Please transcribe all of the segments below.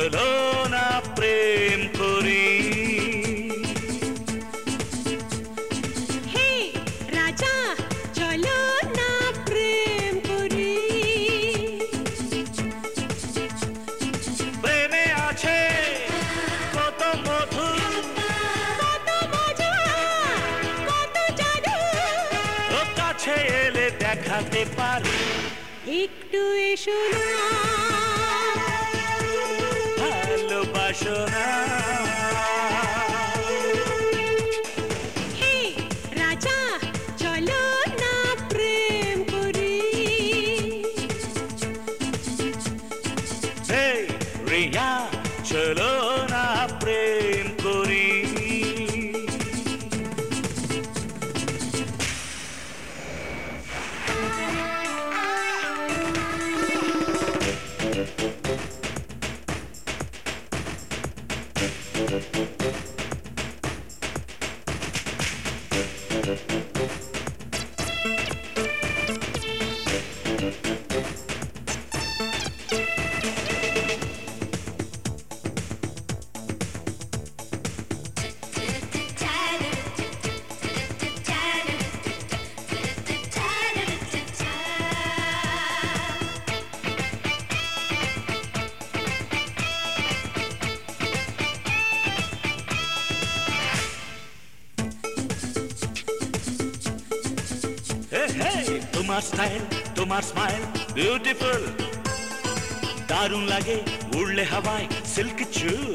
চলো না প্রেম করি। হে রাজা চলো না প্রেম করি। প্রেমে আছে কত মধু, কত মজা, কত জাদু, ও কাছে এলে দেখাতে পারি। একটু এসো না ভালোবাসো না। হে রাজা চলো না প্রেম করি। হে রিয়া চলো না প্রেম করি। তোমার স্টাইল তোমার স্মাইল বিউটিফুল, দারুণ লাগে উড়লে হাওয়ায় সিল্ক চুল।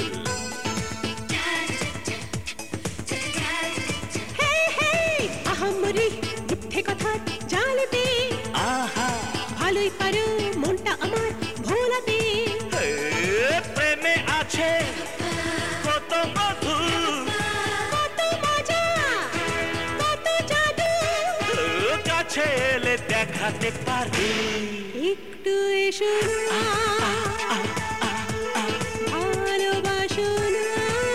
হে হে আহামরি মিথ্যে কথা জানতে, আহা ভালোই পারো মনটা আমার ভোলাতে। হে, প্রেমে আছে কত মধু, কত মজা, কত জাদু, ও কাছে এলে দেখাতে পারি। একটু এসো না ভালোবাসো না।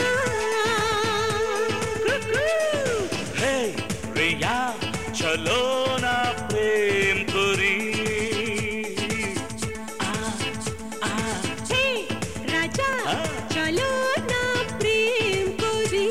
হে রিয়া চলো না প্রেম করি। হে রাজা চলো না প্রেম করি।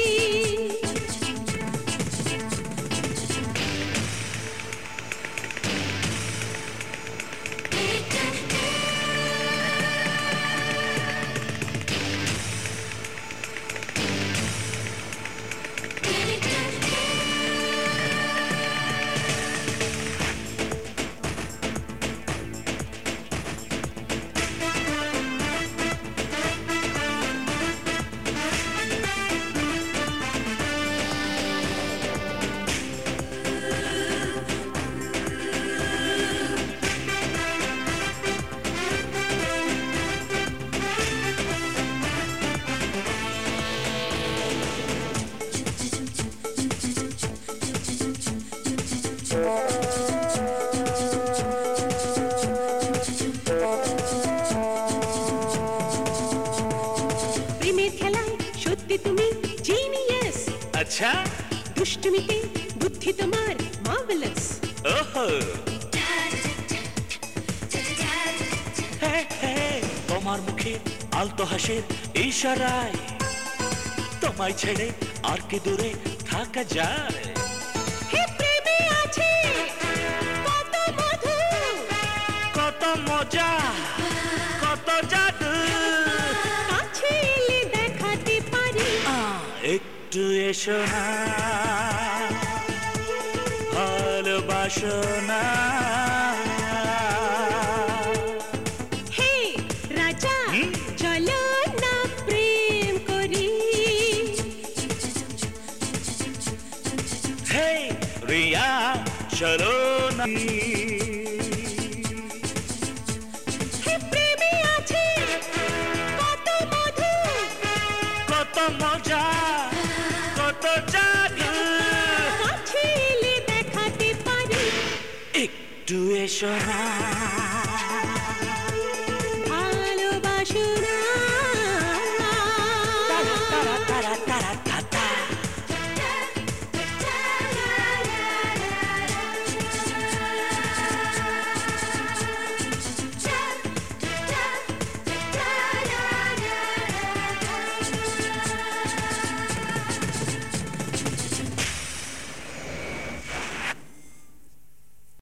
প্রেমের খেলায় সত্যি তুমি জিনিয়াস। আচ্ছা দুষ্টুমিতে বুদ্ধি তোমার মার্ভেলাস। ওহো হে হে, তোমার মুখে আলতো হাসির ইশারায় তোমায় ছেড়ে আর কি দূরে থাকা যায়। হে প্রেমে আছে কত মধু, কত মজা, কত জাদু, কাছে এলে দেখাতে পারি। একটু এসো না ভালোবাসো না। হে রাজা চলো না প্রেম করি। হে রিয়া চলো না। হে প্রেমে আছে কত মধু, কত মজা, কত জাদু, কাছে এলে দেখাতে পারি। একটু এসো না।